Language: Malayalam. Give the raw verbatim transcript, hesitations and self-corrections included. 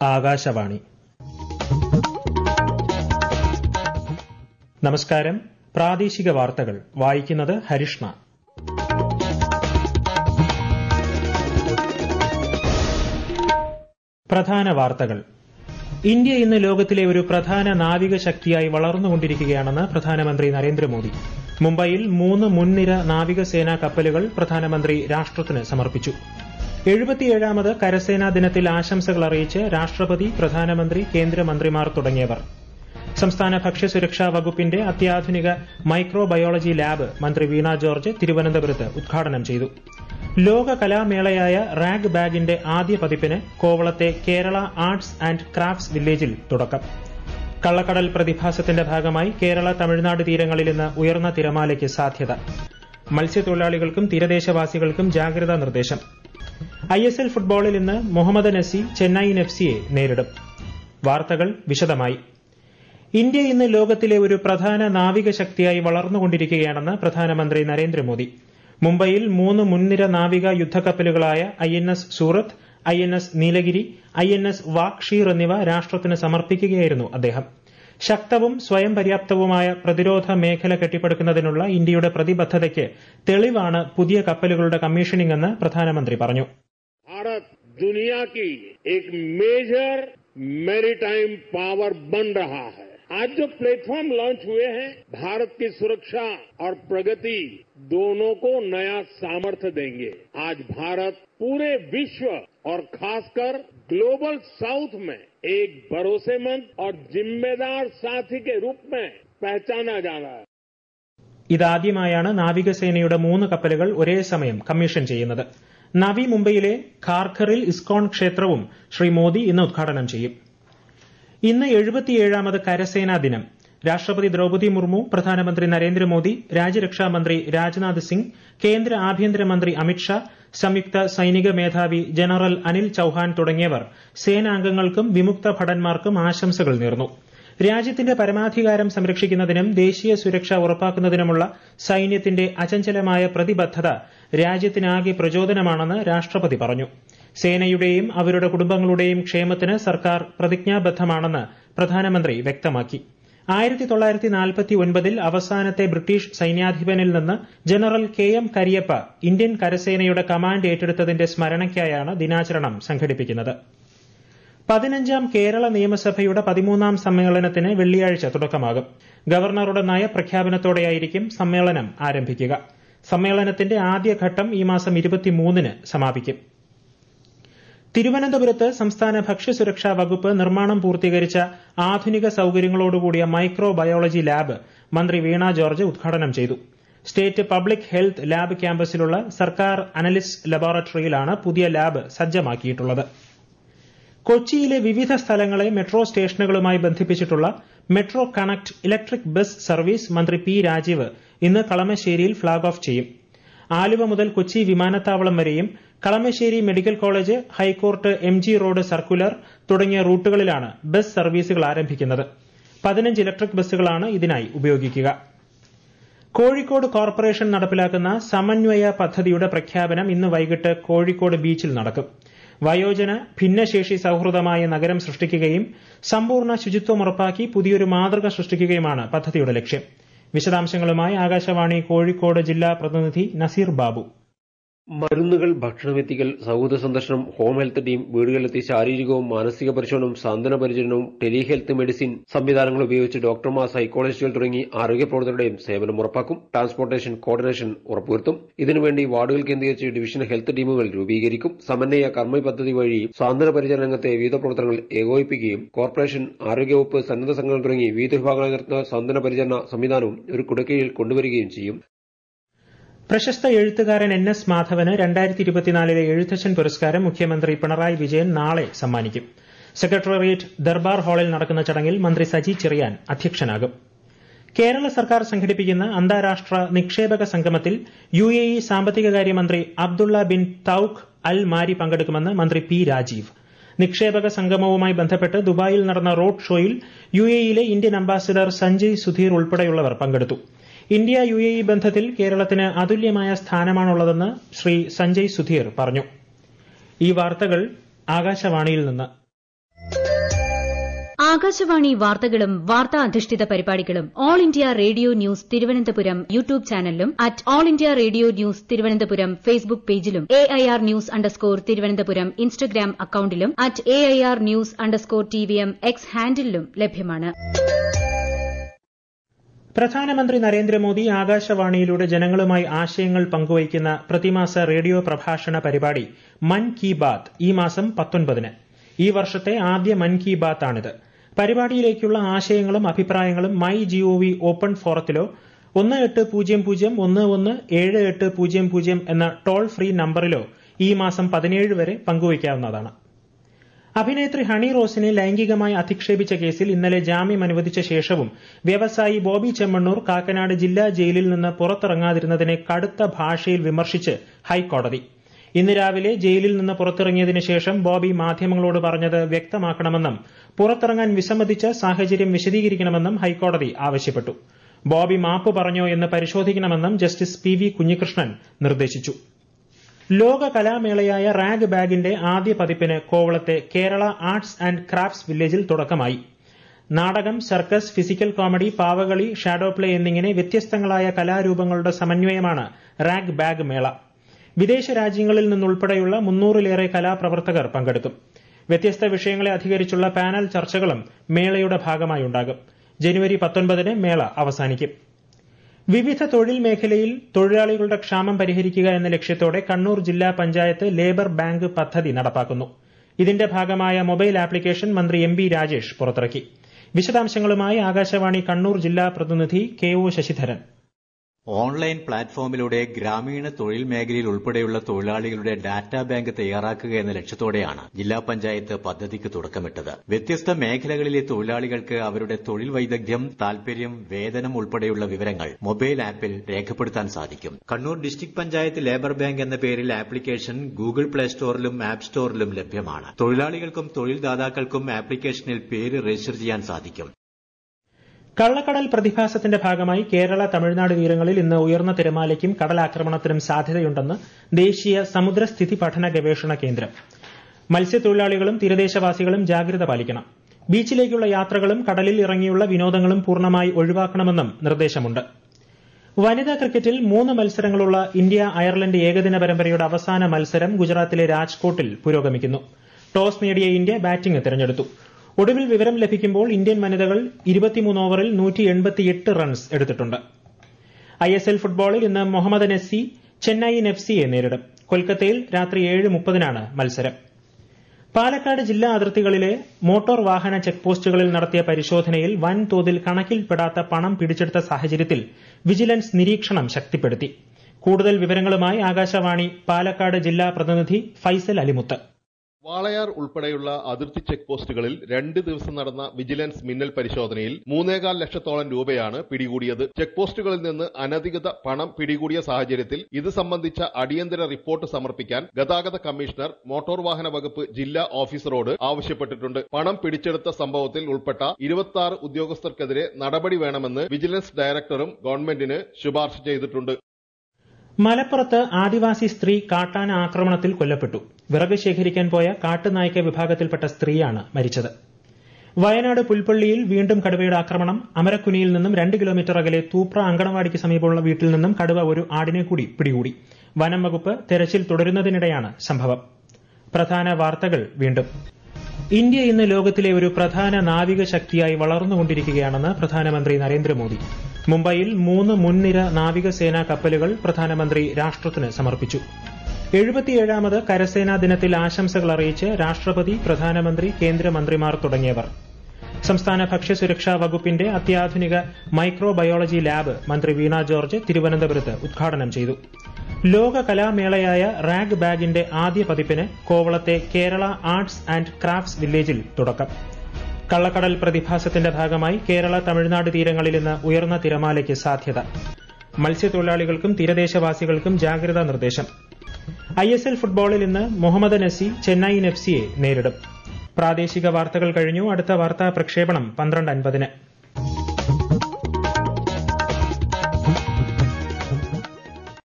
ആകാശവാണി. നമസ്കാരം. പ്രാദേശിക വാർത്തകൾ വായിക്കുന്നത് ഹരിഷ്ണ. പ്രധാന വാർത്തകൾ. ഇന്ത്യ ഇന്ന് ലോകത്തിലെ ഒരു പ്രധാന നാവിക ശക്തിയായി വളർന്നുകൊണ്ടിരിക്കുകയാണെന്ന് പ്രധാനമന്ത്രി നരേന്ദ്രമോദി. മുംബൈയിൽ മൂന്ന് മുൻനിര നാവികസേനാ കപ്പലുകൾ പ്രധാനമന്ത്രി രാഷ്ട്രത്തിന് സമർപ്പിച്ചു. എഴുപത്തിയേഴാമത് കരസേനാ ദിനത്തിൽ ആശംസകൾ അറിയിച്ച് രാഷ്ട്രപതി, പ്രധാനമന്ത്രി, കേന്ദ്രമന്ത്രിമാർ തുടങ്ങിയവർ. സംസ്ഥാന ഭക്ഷ്യസുരക്ഷാ വകുപ്പിന്റെ അത്യാധുനിക മൈക്രോബയോളജി ലാബ് മന്ത്രി വീണ ജോർജ് തിരുവനന്തപുരത്ത് ഉദ്ഘാടനം ചെയ്തു. ലോക കലാമേളയായ റാഗ് ബാഗിന്റെ ആദ്യ പതിപ്പിന് കോവളത്തെ കേരള ആർട്സ് ആന്റ് ക്രാഫ്റ്റ്സ് വില്ലേജിൽ തുടക്കം. കള്ളക്കടൽ പ്രതിഭാസത്തിന്റെ ഭാഗമായി കേരള തമിഴ്നാട് തീരങ്ങളിൽ ഇന്ന് ഉയർന്ന തിരമാലയ്ക്ക് സാധ്യത. മത്സ്യത്തൊഴിലാളികൾക്കും തീരദേശവാസികൾക്കും ജാഗ്രതാ നിർദ്ദേശം. ഐ എസ് എൽ ഫുട്ബോളിൽ ഇന്ന് Mohammedan S C Chennaiyin F സിയെ നേരിടും. വാർത്തകൾ വിശദമായി. ഇന്ത്യ ഇന്ന് ലോകത്തിലെ ഒരു പ്രധാന നാവിക ശക്തിയായി വളർന്നുകൊണ്ടിരിക്കുകയാണെന്ന് പ്രധാനമന്ത്രി നരേന്ദ്രമോദി. മുംബൈയിൽ മൂന്ന് മുൻനിര നാവിക യുദ്ധക്കപ്പലുകളായ I N S Surat, I N S Nilgiri, I N S Vagsheer എന്നിവ രാഷ്ട്രത്തിന് സമർപ്പിക്കുകയായിരുന്നു അദ്ദേഹം. ശക്തവും സ്വയം പര്യാപ്തവുമായ പ്രതിരോധ മേഖല കെട്ടിപ്പടുക്കുന്നതിനുള്ള ഇന്ത്യയുടെ പ്രതിബദ്ധതയ്ക്ക് തെളിവാണ് പുതിയ കപ്പലുകളുടെ കമ്മീഷനിംഗ് എന്ന് പ്രധാനമന്ത്രി പറഞ്ഞു. भारत दुनिया की एक मेजर मैरीटाइम पावर बन रहा है. आज जो प्लेटफॉर्म लॉन्च हुए हैं, भारत की सुरक्षा और प्रगति दोनों को नया सामर्थ्य देंगे. आज भारत पूरे विश्व और खासकर ग्लोबल साउथ में एक भरोसेमंद और जिम्मेदार साथी के रूप में पहचाना जा रहा है. ഇതാദ്യമായാണ് നാവികസേനയുടെ മൂന്ന് കപ്പലുകൾ ഒരേ സമയം കമ്മീഷൻ ചെയ്യുന്നത്. നവി മുംബൈയിലെ ഖാർഖറിൽ ഇസ്കോൺ ക്ഷേത്രവും ശ്രീ മോദി ഇന്ന് ഉദ്ഘാടനം ചെയ്യും. ഇന്ന് എഴുപത്തിയേഴാമത് കരസേനാ ദിനം. രാഷ്ട്രപതി ദ്രൌപദി മുർമു, പ്രധാനമന്ത്രി നരേന്ദ്രമോദി, രാജ്യരക്ഷാമന്ത്രി രാജ്നാഥ് സിംഗ്, കേന്ദ്ര ആഭ്യന്തരമന്ത്രി അമിത്ഷാ, സംയുക്ത സൈനിക മേധാവി ജനറൽ അനിൽ ചൌഹാൻ തുടങ്ങിയവർ സേനാംഗങ്ങൾക്കും വിമുക്ത ഭടന്മാർക്കും ആശംസകൾ നേർന്നു. രാജ്യത്തിന്റെ പരമാധികാരം സംരക്ഷിക്കുന്നതിനും ദേശീയ സുരക്ഷ ഉറപ്പാക്കുന്നതിനുമുള്ള സൈന്യത്തിന്റെ അചഞ്ചലമായ പ്രതിബദ്ധത രാജ്യത്തിനാകെ പ്രചോദനമാണെന്ന് രാഷ്ട്രപതി പറഞ്ഞു. സേനയുടെയും അവരുടെ കുടുംബങ്ങളുടെയും ക്ഷേമത്തിന് സർക്കാർ പ്രതിജ്ഞാബദ്ധമാണെന്ന് പ്രധാനമന്ത്രി വ്യക്തമാക്കി. ആയിരത്തി തൊള്ളായിരത്തി നാൽപ്പത്തി ഒൻപതിൽ അവസാനത്തെ ബ്രിട്ടീഷ് സൈന്യാധിപനിൽ നിന്ന് general K M Cariappa Indian കരസേനയുടെ കമാൻഡ് ഏറ്റെടുത്തതിന്റെ സ്മരണയ്ക്കായാണ് ദിനാചരണം സംഘടിപ്പിക്കുന്നത്. പതിനഞ്ചാം കേരള നിയമസഭയുടെ പതിമൂന്നാം സമ്മേളനത്തിന് വെള്ളിയാഴ്ച തുടക്കമാകും. ഗവർണറുടെ നയപ്രഖ്യാപനത്തോടെയായിരിക്കും സമ്മേളനം ആരംഭിക്കുക. സമ്മേളനത്തിന്റെ ആദ്യഘട്ടം ഈ മാസം ഇരുപത്തിമൂന്നിന് സമാപിക്കും. തിരുവനന്തപുരത്ത് സംസ്ഥാന ഭക്ഷ്യസുരക്ഷാ വകുപ്പ് നിർമ്മാണം പൂർത്തീകരിച്ച ആധുനിക സൌകര്യങ്ങളോടുകൂടിയ മൈക്രോ ബയോളജി ലാബ് മന്ത്രി വീണ ജോർജ് ഉദ്ഘാടനം ചെയ്തു. സ്റ്റേറ്റ് പബ്ലിക് ഹെൽത്ത് ലാബ് ക്യാമ്പസിലുള്ള സർക്കാർ അനലിസ് ലബോറട്ടറിയിലാണ് പുതിയ ലാബ് സജ്ജമാക്കിയിട്ടുള്ളത്. കൊച്ചിയിലെ വിവിധ സ്ഥലങ്ങളെ മെട്രോ സ്റ്റേഷനുകളുമായി ബന്ധിപ്പിച്ചിട്ടുള്ള metro connect electric bus service മന്ത്രി പി രാജീവ് ഇന്ന് കളമശ്ശേരിയിൽ ഫ്ളാഗ് ഓഫ് ചെയ്യും. ആലുവ മുതൽ കൊച്ചി വിമാനത്താവളം വരെയും Kalamassery medical college, high court, M G road circular തുടങ്ങിയ റൂട്ടുകളിലാണ് ബസ് സർവീസുകൾ ആരംഭിക്കുന്നത്. പതിനഞ്ച് ഇലക്ട്രിക് ബസ്സുകളാണ് ഇതിനായി ഉപയോഗിക്കുക. കോഴിക്കോട് കോർപ്പറേഷൻ നടപ്പിലാക്കുന്ന സമന്വയ പദ്ധതിയുടെ പ്രഖ്യാപനം ഇന്ന് വൈകിട്ട് കോഴിക്കോട് ബീച്ചിൽ നടക്കും. വയോജന ഭിന്നശേഷി സൌഹൃദമായ നഗരം സൃഷ്ടിക്കുകയും സമ്പൂർണ്ണ ശുചിത്വം ഉറപ്പാക്കി പുതിയൊരു മാതൃക സൃഷ്ടിക്കുകയുമാണ് പദ്ധതിയുടെ ലക്ഷ്യം. വിശദാംശങ്ങളുമായി ആകാശവാണി കോഴിക്കോട് ജില്ലാ പ്രതിനിധി നസീർ ബാബു. മരുന്നുകൾ, ഭക്ഷണമെത്തിക്കൽ, സൗഹൃദ സന്ദർശനം, ഹോം ഹെൽത്ത് ടീം, വീടുകളിലെത്തി ശാരീരികവും മാനസിക പരിശോധനവും സാന്ത്വന പരിചരണവും, ടെലിഹെൽത്ത് മെഡിസിൻ സംവിധാനങ്ങൾ ഉപയോഗിച്ച് ഡോക്ടർമാർ, സൈക്കോളജിസ്റ്റുകൾ തുടങ്ങി ആരോഗ്യ പ്രവർത്തകരുടെയും സേവനം ഉറപ്പാക്കും. ട്രാൻസ്പോർട്ടേഷൻ കോർഡിനേഷൻ ഉറപ്പുവരുത്തും. ഇതിനുവേണ്ടി വാർഡുകൾ കേന്ദ്രീകരിച്ച് ഡിവിഷൻ ഹെൽത്ത് ടീമുകൾ രൂപീകരിക്കും. സമന്വയ കർമ്മ പദ്ധതി വഴി സാന്ത്വന പരിചരണ രംഗത്തെ വിവിധ പ്രവർത്തനങ്ങൾ ഏകോപിപ്പിക്കുകയും കോർപ്പറേഷൻ, ആരോഗ്യവകുപ്പ്, സന്നദ്ധ സംഘങ്ങൾ തുടങ്ങി വിവിധ വിഭാഗങ്ങളിൽ നടത്തുന്ന സാന്ത്വന പരിചരണ സംവിധാനവും ഒരു കുടക്കീഴിൽ കൊണ്ടുവരികയും ചെയ്യും. പ്രശസ്ത എഴുത്തുകാരൻ എൻ എസ് മാധവന് രണ്ടായിരത്തി ഇരുപത്തിനാലിലെ എഴുത്തച്ഛൻ പുരസ്കാരം മുഖ്യമന്ത്രി പിണറായി വിജയൻ നാളെ സമ്മാനിക്കും. സെക്രട്ടേറിയറ്റ് ദർബാർ ഹാളിൽ നടക്കുന്ന ചടങ്ങിൽ മന്ത്രി സജി ചെറിയാൻ അധ്യക്ഷനാകും. കേരള സർക്കാർ സംഘടിപ്പിക്കുന്ന അന്താരാഷ്ട്ര നിക്ഷേപക സംഗമത്തിൽ യു എ ഇ സാമ്പത്തികകാര്യമന്ത്രി Abdullah bin Touq al Marri പങ്കെടുക്കുമെന്ന് മന്ത്രി പി രാജീവ്. നിക്ഷേപക സംഗമവുമായി ബന്ധപ്പെട്ട് ദുബായിൽ നടന്ന റോഡ് ഷോയിൽ യു എ ഇയിലെ ഇന്ത്യൻ അംബാസിഡർ സഞ്ജയ് സുധീർ ഉൾപ്പെടെയുള്ളവർ പങ്കെടുത്തു. ഇന്ത്യ യു എ ഇ ബന്ധത്തിൽ കേരളത്തിന് അതുല്യമായ സ്ഥാനമാണുള്ളതെന്ന് ശ്രീ സഞ്ജയ് സുധീർ പറഞ്ഞു. ഈ വാർത്തകൾ ആകാശവാണിയിൽ നിന്ന്. ആകാശവാണി വാർത്തകളും വാർത്താ അധിഷ്ഠിത പരിപാടികളും all India radio news Thiruvananthapuram YouTube ചാനലിലും at all India radio news Thiruvananthapuram Facebook പേജിലും A I R news underscore Thiruvananthapuram Instagram അക്കൌണ്ടിലും at A I R news underscore T V M X ഹാൻഡിലും ലഭ്യമാണ്. പ്രധാനമന്ത്രി നരേന്ദ്രമോദി ആകാശവാണിയിലൂടെ ജനങ്ങളുമായി ആശയങ്ങൾ പങ്കുവയ്ക്കുന്ന പ്രതിമാസ റേഡിയോ പ്രഭാഷണ പരിപാടി മൻ കി ബാത്ത് ഈ മാസം പത്തൊൻപതിന്. ഈ വർഷത്തെ ആദ്യ മൻ കി ബാത്ത് ആണിത്. പരിപാടിയിലേക്കുള്ള ആശയങ്ങളും അഭിപ്രായങ്ങളും മൈ ജിഒവി ഓപ്പൺ ഫോറത്തിലോ ഒന്ന് എട്ട് പൂജ്യം പൂജ്യം ഒന്ന് ഒന്ന് ഏഴ് എട്ട് പൂജ്യം പൂജ്യം എന്ന ടോൾ ഫ്രീ നമ്പറിലോ ഈ മാസം പതിനേഴ് വരെ പങ്കുവയ്ക്കാവുന്നതാണ്. അഭിനേത്രി ഹണി റോസിനെ ലൈംഗികമായി അധിക്ഷേപിച്ച കേസിൽ ഇന്നലെ ജാമ്യം അനുവദിച്ച ശേഷവും വ്യവസായി ബോബി ചെമ്മണ്ണൂർ കാക്കനാട് ജില്ലാ ജയിലിൽ നിന്ന് പുറത്തിറങ്ങാതിരുന്നതിനെ കടുത്ത ഭാഷയിൽ വിമർശിച്ച് ഹൈക്കോടതി. ഇന്ന് രാവിലെ ജയിലിൽ നിന്ന് പുറത്തിറങ്ങിയതിനു ശേഷം ബോബി മാധ്യമങ്ങളോട് പറഞ്ഞത് വ്യക്തമാക്കണമെന്നും പുറത്തിറങ്ങാൻ വിസമ്മതിച്ച സാഹചര്യം വിശദീകരിക്കണമെന്നും ഹൈക്കോടതി ആവശ്യപ്പെട്ടു. ബോബി മാപ്പ് പറഞ്ഞോ എന്ന് പരിശോധിക്കണമെന്നും ജസ്റ്റിസ് പി വി കുഞ്ഞികൃഷ്ണൻ നിർദ്ദേശിച്ചു. ലോക കലാമേളയായ റാഗ് ബാഗിന്റെ ആദ്യ പതിപ്പിന് കോവളത്തെ കേരള ആർട്സ് ആൻഡ് ക്രാഫ്റ്റ്സ് വില്ലേജിൽ തുടക്കമായി. നാടകം, സർക്കസ്, ഫിസിക്കൽ കോമഡി, പാവകളി, ഷാഡോ പ്ലേ എന്നിങ്ങനെ വ്യത്യസ്തങ്ങളായ കലാരൂപങ്ങളുടെ സമന്വയമാണ് റാഗ് ബാഗ് മേള. വിദേശ രാജ്യങ്ങളിൽ നിന്നുൾപ്പെടെയുള്ള മുന്നൂറിലേറെ കലാപ്രവർത്തകർ പങ്കെടുക്കും. വ്യത്യസ്ത വിഷയങ്ങളെ അധികരിച്ചുള്ള പാനൽ ചർച്ചകളും മേളയുടെ ഭാഗമായുണ്ടാകും. ജനുവരി പത്തൊൻപതിന് മേള അവസാനിക്കും. വിവിധ തൊഴിൽ മേഖലയിൽ തൊഴിലാളികളുടെ ക്ഷാമം പരിഹരിക്കുക എന്ന ലക്ഷ്യത്തോടെ കണ്ണൂർ ജില്ലാ പഞ്ചായത്ത് ലേബർ ബാങ്ക് പദ്ധതി നടപ്പാക്കുന്നു. ഇതിന്റെ ഭാഗമായ മൊബൈൽ ആപ്ലിക്കേഷൻ മന്ത്രി എം ബി രാജേഷ് പുറത്തിറക്കി. വിശദാംശങ്ങളുമായി ആകാശവാണി കണ്ണൂർ ജില്ലാ പ്രതിനിധി കെ ഒ ശശിധരൻ. ഓൺലൈൻ പ്ലാറ്റ്ഫോമിലൂടെ ഗ്രാമീണ തൊഴിൽ മേഖലയിൽ ഉൾപ്പെടെയുള്ള തൊഴിലാളികളുടെ ഡാറ്റാ ബാങ്ക് തയ്യാറാക്കുക എന്ന ലക്ഷ്യത്തോടെയാണ് ജില്ലാ പഞ്ചായത്ത് പദ്ധതിക്ക് തുടക്കമിട്ടത്. വ്യത്യസ്ത മേഖലകളിലെ തൊഴിലാളികൾക്ക് അവരുടെ തൊഴിൽ വൈദഗ്ധ്യം, താൽപര്യം, വേതനം ഉൾപ്പെടെയുള്ള വിവരങ്ങൾ മൊബൈൽ ആപ്പിൽ രേഖപ്പെടുത്താൻ സാധിക്കും. Kannur district panchayat labour bank എന്ന പേരിൽ ആപ്ലിക്കേഷൻ ഗൂഗിൾ പ്ലേ സ്റ്റോറിലും ആപ്പ് സ്റ്റോറിലും ലഭ്യമാണ്. തൊഴിലാളികൾക്കും തൊഴിൽ ദാതാക്കൾക്കും ആപ്ലിക്കേഷനിൽ പേര് രജിസ്റ്റർ ചെയ്യാൻ സാധിക്കും. കള്ളക്കടൽ പ്രതിഭാസത്തിന്റെ ഭാഗമായി കേരള തമിഴ്നാട് തീരങ്ങളിൽ ഇന്ന് ഉയർന്ന തിരമാലയ്ക്കും കടലാക്രമണത്തിനും സാധ്യതയുണ്ടെന്ന് ദേശീയ സമുദ്രസ്ഥിതി പഠന ഗവേഷണ കേന്ദ്രം. മത്സ്യത്തൊഴിലാളികളും തീരദേശവാസികളും ജാഗ്രത പാലിക്കണം. ബീച്ചിലേക്കുള്ള യാത്രകളും കടലിൽ ഇറങ്ങിയുള്ള വിനോദങ്ങളും പൂർണ്ണമായി ഒഴിവാക്കണമെന്നും നിർദ്ദേശമുണ്ട്. വനിതാ ക്രിക്കറ്റിൽ മൂന്ന് മത്സരങ്ങളുള്ള ഇന്ത്യ അയർലൻഡ് ഏകദിന പരമ്പരയുടെ അവസാന മത്സരം ഗുജറാത്തിലെ രാജ്കോട്ടിൽ പുരോഗമിക്കുന്നു. ടോസ് നേടിയ ഇന്ത്യ ബാറ്റിംഗ് തിരഞ്ഞെടുത്തു. ഒടുവിൽ വിവരം ലഭിക്കുമ്പോൾ ഇന്ത്യൻ വനിതകൾ ഇരുപത്തിമൂന്ന് ഓവറിൽ നൂറ്റി എൺപത്തിയെട്ട് റൺസ് എടുത്തിട്ടുണ്ട്. ഐ എസ് എൽ ഫുട്ബോളിൽ ഇന്ന് Mohammedan S C Chennaiyin F സിയെ നേരിടും. കൊൽക്കത്തയിൽ രാത്രി ഏഴ് മുപ്പതിനാണ് മത്സരം. പാലക്കാട് ജില്ലാ അതിർത്തികളിലെ മോട്ടോർ വാഹന ചെക്ക് പോസ്റ്റുകളിൽ നടത്തിയ പരിശോധനയിൽ വൻതോതിൽ കണക്കിൽപ്പെടാത്ത പണം പിടിച്ചെടുത്ത സാഹചര്യത്തിൽ വിജിലൻസ് നിരീക്ഷണം ശക്തിപ്പെടുത്തി. കൂടുതൽ വിവരങ്ങളുമായി ആകാശവാണി പാലക്കാട് ജില്ലാ പ്രതിനിധി ഫൈസൽ അലിമുത്ത്. വാളയാർ ഉൾപ്പെടെയുള്ള അതിർത്തി ചെക്ക് പോസ്റ്റുകളിൽ രണ്ട് ദിവസം നടന്ന വിജിലൻസ് മിന്നൽ പരിശോധനയിൽ മൂന്നേകാൽ ലക്ഷത്തോളം രൂപയാണ് പിടികൂടിയത്. ചെക്ക് പോസ്റ്റുകളിൽ നിന്ന് അനധികൃത പണം പിടികൂടിയ സാഹചര്യത്തിൽ ഇത് സംബന്ധിച്ച അടിയന്തര റിപ്പോർട്ട് സമർപ്പിക്കാൻ ഗതാഗത കമ്മീഷണർ മോട്ടോർ വാഹന വകുപ്പ് ജില്ലാ ഓഫീസറോട് ആവശ്യപ്പെട്ടിട്ടുണ്ട്. പണം പിടിച്ചെടുത്ത സംഭവത്തിൽ ഉൾപ്പെട്ട ഇരുപത്തി ആറ് ഉദ്യോഗസ്ഥർക്കെതിരെ നടപടി വേണമെന്ന് വിജിലൻസ് ഡയറക്ടറും ഗവൺമെന്റിന് ശുപാർശ ചെയ്തിട്ടുണ്ട്. മലപ്പുറത്ത് ആദിവാസി സ്ത്രീ കാട്ടാന ആക്രമണത്തിൽ കൊല്ലപ്പെട്ടു. വിറക് ശേഖരിക്കാൻ പോയ കാട്ടുനായ്ക്ക വിഭാഗത്തിൽപ്പെട്ട സ്ത്രീയാണ് മരിച്ചത്. വയനാട് പുൽപ്പള്ളിയിൽ വീണ്ടും കടുവയുടെ ആക്രമണം. അമരക്കുനിയിൽ നിന്നും രണ്ട് കിലോമീറ്റർ അകലെ തൂപ്ര അങ്കണവാടിക്ക് സമീപമുള്ള വീട്ടിൽ നിന്നും കടുവ ഒരു ആടിനെ കൂടി പിടികൂടി. വനം വകുപ്പ് തെരച്ചിൽ തുടരുന്നതിനിടെയാണ് സംഭവം. പ്രധാന വാർത്തകൾ വീണ്ടും. ഇന്ത്യ ഇന്ന് ലോകത്തിലെ ഒരു പ്രധാന നാവിക ശക്തിയായി വളർന്നുകൊണ്ടിരിക്കുകയാണെന്ന് പ്രധാനമന്ത്രി നരേന്ദ്രമോദി. മുംബൈയിൽ മൂന്ന് മുൻനിര നാവികസേനാ കപ്പലുകൾ പ്രധാനമന്ത്രി രാഷ്ട്രത്തിന് സമർപ്പിച്ചു. എഴുപത്തിയേഴാമത് കരസേനാ ദിനത്തിൽ ആശംസകൾ അറിയിച്ച് രാഷ്ട്രപതി, പ്രധാനമന്ത്രി, കേന്ദ്രമന്ത്രിമാർ തുടങ്ങിയവർ. സംസ്ഥാന ഭക്ഷ്യസുരക്ഷാ വകുപ്പിന്റെ അത്യാധുനിക മൈക്രോബയോളജി ലാബ് മന്ത്രി വീണ ജോർജ് തിരുവനന്തപുരത്ത് ഉദ്ഘാടനം ചെയ്തു. ലോക കലാമേളയായ റാഗ് ബാഗിന്റെ ആദ്യ പതിപ്പിന് കോവളത്തെ കേരള ആർട്സ് ആൻഡ് ക്രാഫ്റ്റ്സ് വില്ലേജിൽ തുടക്കം. കള്ളക്കടൽ പ്രതിഭാസത്തിന്റെ ഭാഗമായി കേരള തമിഴ്നാട് തീരങ്ങളിൽ ഇന്ന് ഉയർന്ന തിരമാലയ്ക്ക് സാധ്യത. മത്സ്യത്തൊഴിലാളികൾക്കും തീരദേശവാസികൾക്കും ജാഗ്രതാ നിർദ്ദേശം. ഐ എസ് എൽ ഫുട്ബോളിൽ ഇന്ന് Mohammedan S C Chennaiyin F സിയെ നേരിടും. പ്രാദേശിക വാർത്തകൾ കഴിഞ്ഞു. അടുത്ത വാർത്താ പ്രക്ഷേപണം പന്ത്രണ്ട് അൻപതിന്.